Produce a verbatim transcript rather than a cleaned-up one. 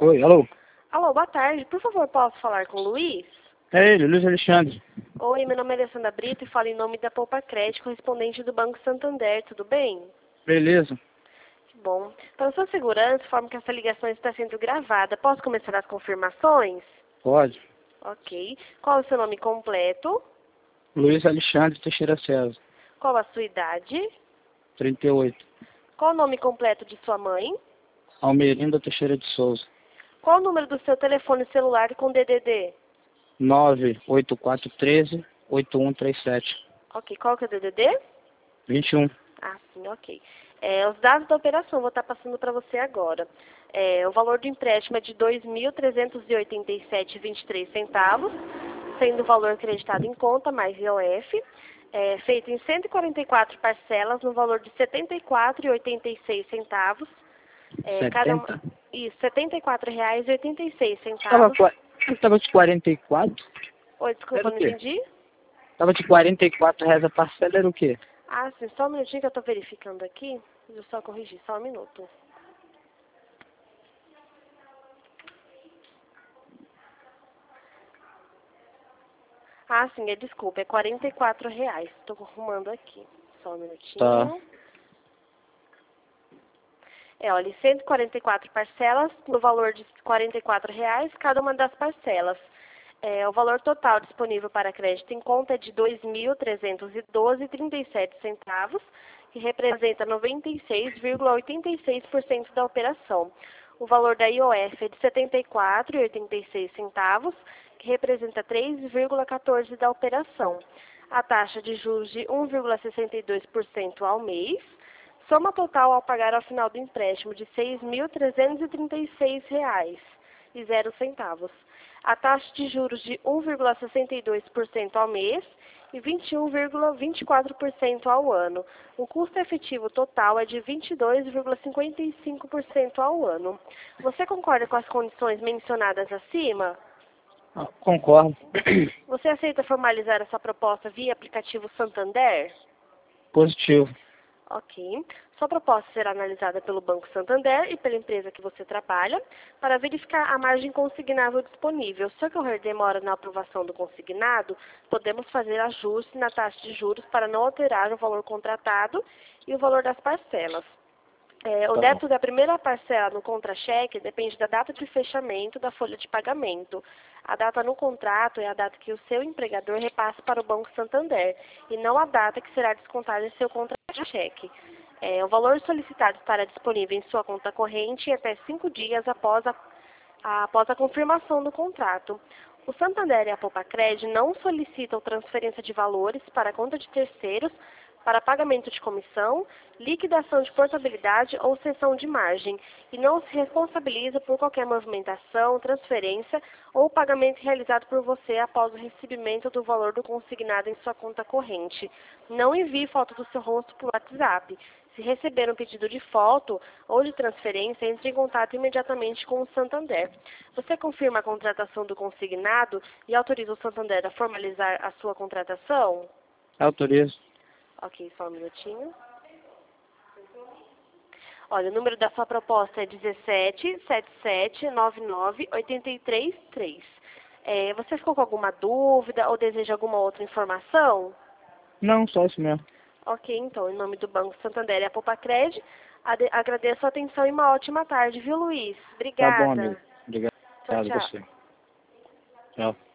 Oi, alô? Alô, boa tarde. Por favor, posso falar com o Luiz? É ele, Luiz Alexandre. Oi, meu nome é Alessandra Brito e falo em nome da Poupa Crédito, correspondente do Banco Santander. Tudo bem? Beleza. Que bom. Para sua segurança, informo que essa ligação está sendo gravada. Posso começar as confirmações? Pode. Ok. Qual é o seu nome completo? Luiz Alexandre Teixeira César, Qual a sua idade? trinta e oito. Qual o nome completo de sua mãe? Almerinda Teixeira de Souza. Qual o número do seu telefone celular com D D D? nove oito quatro um três, oito um três sete. Ok. Qual que é o D D D? vinte e um. Ah, sim, ok. É, os dados da operação vou estar passando para você agora. É, o valor do empréstimo é de dois mil trezentos e oitenta e sete reais e vinte e três centavos, sendo o valor acreditado em conta mais I O F, é, feito em cento e quarenta e quatro parcelas no valor de setenta e quatro reais e oitenta e seis centavos. É, cada uma, setenta? isso, setenta e quatro reais e oitenta e seis Tava, centavos. qua- tava de quarenta e quatro? Oi, Era desculpa, o não quê? entendi. Tava de quarenta e quatro reais a parcela, era o quê? Ah, sim, só um minutinho que eu estou verificando aqui. Deixa eu só corrigir, só um minuto. Ah, sim, é, desculpa, é quarenta e quatro reais. Estou arrumando aqui. Só um minutinho. Tá. É, olha, cento e quarenta e quatro parcelas, no valor de quarenta e quatro reais, cada uma das parcelas. É, o valor total disponível para crédito em conta é de dois mil trezentos e doze reais e trinta e sete centavos, que representa noventa e seis vírgula oitenta e seis por cento da operação. O valor da I O F é de setenta e quatro reais e oitenta e seis centavos, que representa três vírgula quatorze por cento da operação. A taxa de juros de um vírgula sessenta e dois por cento ao mês. Soma total ao pagar ao final do empréstimo de seis mil trezentos e trinta e seis reais e zero centavos. A taxa de juros de um vírgula sessenta e dois por cento ao mês e vinte e um vírgula vinte e quatro por cento ao ano. O custo efetivo total é de vinte e dois vírgula cinquenta e cinco por cento ao ano. Você concorda com as condições mencionadas acima? Ah, concordo. Você aceita formalizar essa proposta via aplicativo Santander? Positivo. Ok. Sua proposta será analisada pelo Banco Santander e pela empresa que você trabalha para verificar a margem consignável disponível. Se ocorrer demora na aprovação do consignado, podemos fazer ajustes na taxa de juros para não alterar o valor contratado e o valor das parcelas. É, o Tá bom. débito da primeira parcela no contra-cheque depende da data de fechamento da folha de pagamento. A data no contrato é a data que o seu empregador repassa para o Banco Santander e não a data que será descontada em seu contra-cheque. É, o valor solicitado estará disponível em sua conta corrente em até cinco dias após a, a, após a confirmação do contrato. O Santander e a Poupa Crédito não solicitam transferência de valores para a conta de terceiros para pagamento de comissão, liquidação de portabilidade ou cessão de margem e não se responsabiliza por qualquer movimentação, transferência ou pagamento realizado por você após o recebimento do valor do consignado em sua conta corrente. Não envie foto do seu rosto por WhatsApp. Se receber um pedido de foto ou de transferência, entre em contato imediatamente com o Santander. Você confirma a contratação do consignado e autoriza o Santander a formalizar a sua contratação? Autorizo. Ok, só um minutinho. Olha, o número da sua proposta é dezessete, setenta e sete, noventa e nove, oitenta e três, três. É, você ficou com alguma dúvida ou deseja alguma outra informação? Não, só isso mesmo. Ok, então, em nome do Banco Santander e a Poupa Crédito, agradeço a atenção e uma ótima tarde, viu, Luiz? Tá bom, amigo. Obrigada. Obrigado Tchau, a tchau. você. Tchau.